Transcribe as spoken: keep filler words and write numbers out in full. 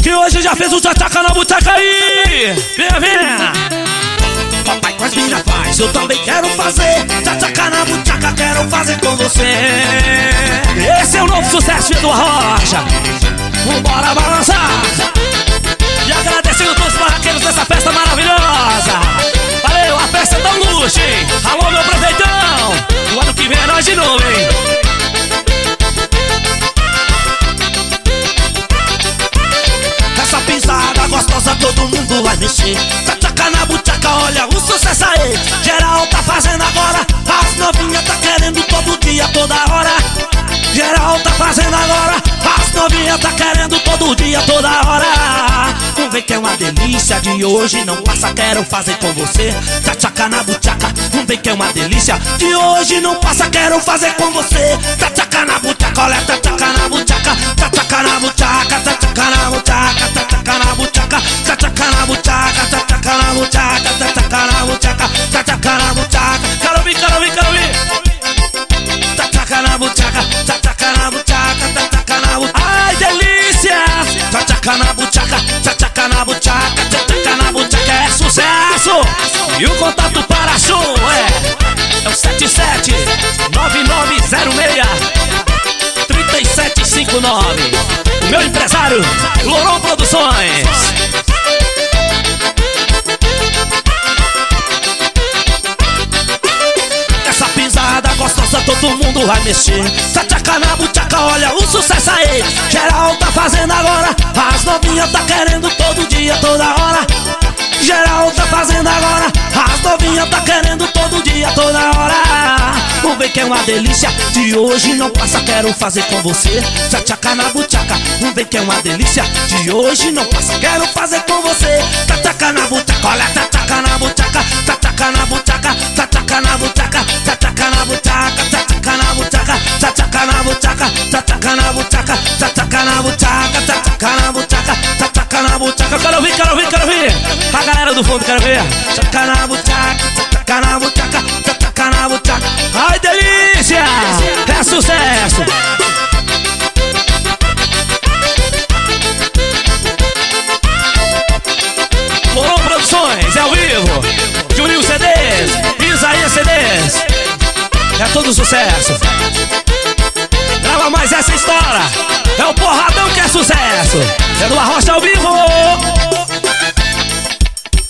que hoje já fez o tchaca na butaca aí. Vem, vem. Papai com as minhas faz, eu também quero fazer. Tchaca na butaca, quero fazer com você. Esse é o novo sucesso do Rocha. Vambora balançar. E agradecendo todos os barraqueiros dessa festa maravilhosa. Valeu, a festa é tão luxo, hein? Alô, meu prefeitão. O ano que vem é nós de novo, hein? Essa pisada gostosa todo mundo vai mexer. Tchaca na butaca, olha o sucesso aí. Geral tá fazendo agora. As novinhas tá querendo todo dia, toda hora. Geral tá fazendo agora. As novinhas tá querendo todo dia, toda hora. Vamos ver que é uma delícia. De hoje não passa, quero fazer com você. Tchaca na butaca, vamos ver que é uma delícia. De hoje não passa, quero fazer com você. Tchaca na butaca, olha, tchaca na butaca. Tchaca na butaca, tchaca na butaca. Tchaca na butaca, tchaca na butaca. Tchaca na butaca, tchaca na butaca. Tchaca na butaca. Quero ouvir, quero ouvir, quero ouvir. Tchaca na butaca, tchaca na butaca, tchaca na butaca. Ai, delícia! Tchaca na butaca, tchaca na butaca, tchaca na butaca. É sucesso! E o contato para show é, é o sete sete nove nove zero seis três sete cinco nove. O meu empresário, Loron Produções. Gostosa, todo mundo vai mexer. Tchaca na butaca, olha o sucesso aí. Geral tá fazendo agora. As novinhas tá querendo todo dia, toda hora. Geral tá fazendo agora. As novinhas tá querendo todo dia, toda hora. Vamos ver que é uma delícia. De hoje não passa, quero fazer com você. Tchaca na butaca, vamos ver que é uma delícia. De hoje não passa, quero fazer com você. Tchaca na butaca, olha, tchaca na butaca. Tchaca na butaca, tchaca na butaca. Tchaca na butaca, tchaca na butaca. Tchaca na butaca, tchaca na butaca. Tchaca na butaca, tchaca na butaca. Tchaca na butaca. Quero ouvir, quero ouvir, quero ouvir. A galera do fundo, quero ver. Tchaca na butaca, tchaca na butaca. Tchaca na butaca. Ai, delícia! É sucesso! Loron Produções, é ao vivo. Juninho C Ds, Isaías C Ds. É todo sucesso. Grava mais essa história. É o porradão que é sucesso. É do Arrocha ao vivo.